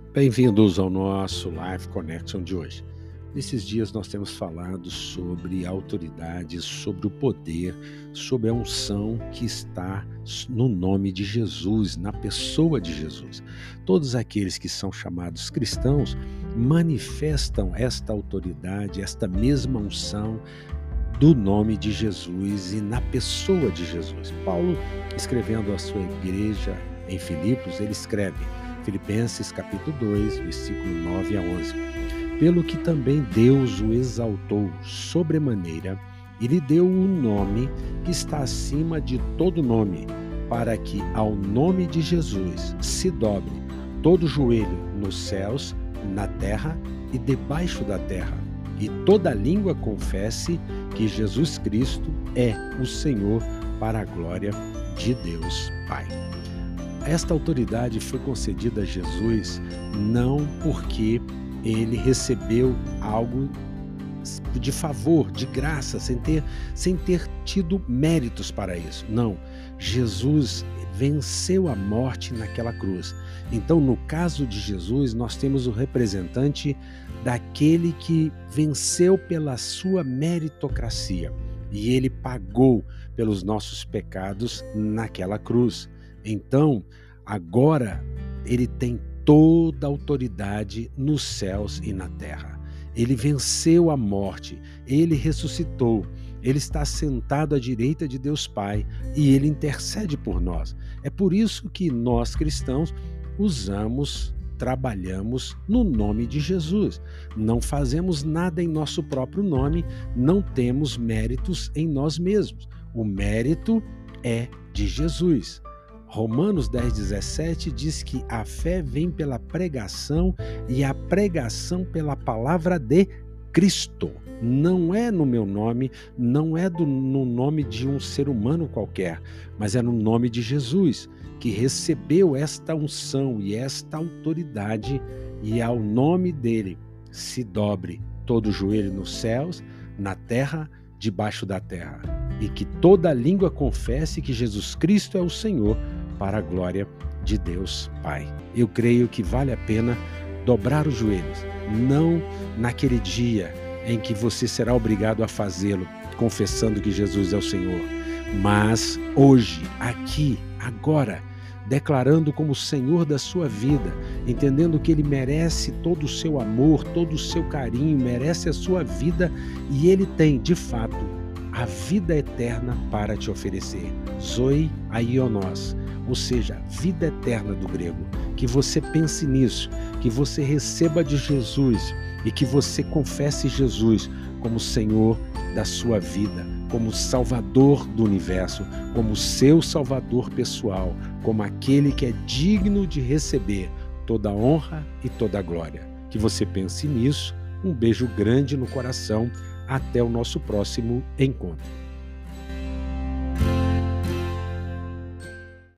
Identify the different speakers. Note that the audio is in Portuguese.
Speaker 1: Bem-vindos ao nosso Live Connection de hoje. Nesses dias nós temos falado sobre a autoridade, sobre o poder, sobre a unção que está no nome de Jesus, na pessoa de Jesus. Todos aqueles que são chamados cristãos manifestam esta autoridade, esta mesma unção do nome de Jesus e na pessoa de Jesus. Paulo, escrevendo à sua igreja em Filipos, ele escreve, Filipenses capítulo 2, versículo 9 a 11. Pelo que também Deus o exaltou sobremaneira e lhe deu um nome que está acima de todo nome, para que ao nome de Jesus se dobre todo joelho nos céus, na terra e debaixo da terra, e toda língua confesse que Jesus Cristo é o Senhor, para a glória de Deus Pai. Esta autoridade foi concedida a Jesus não porque ele recebeu algo de favor, de graça, sem ter tido méritos para isso. Não, Jesus venceu a morte naquela cruz. Então, no caso de Jesus, nós temos o representante daquele que venceu pela sua meritocracia. E ele pagou pelos nossos pecados naquela cruz. Então, agora, ele tem toda a autoridade nos céus e na terra. Ele venceu a morte, ele ressuscitou, ele está sentado à direita de Deus Pai e ele intercede por nós. É por isso que nós cristãos trabalhamos no nome de Jesus. Não fazemos nada em nosso próprio nome, não temos méritos em nós mesmos. O mérito é de Jesus. Romanos 10:17 diz que a fé vem pela pregação e a pregação pela palavra de Cristo. Não é no meu nome, não é no nome de um ser humano qualquer, mas é no nome de Jesus, que recebeu esta unção e esta autoridade, e ao nome dele se dobre todo o joelho nos céus, na terra, debaixo da terra, e que toda língua confesse que Jesus Cristo é o Senhor, para a glória de Deus Pai. Eu creio que vale a pena dobrar os joelhos, não naquele dia em que você será obrigado a fazê-lo, confessando que Jesus é o Senhor, mas hoje, aqui, agora, declarando como Senhor da sua vida, entendendo que Ele merece todo o seu amor, todo o seu carinho, merece a sua vida, e Ele tem, de fato, a vida eterna para te oferecer. Zoe aionos, ou seja, vida eterna do grego. Que você pense nisso, que você receba de Jesus e que você confesse Jesus como Senhor da sua vida, como Salvador do universo, como seu Salvador pessoal, como aquele que é digno de receber toda a honra e toda a glória. Que você pense nisso. Um beijo grande no coração. Até o nosso próximo encontro.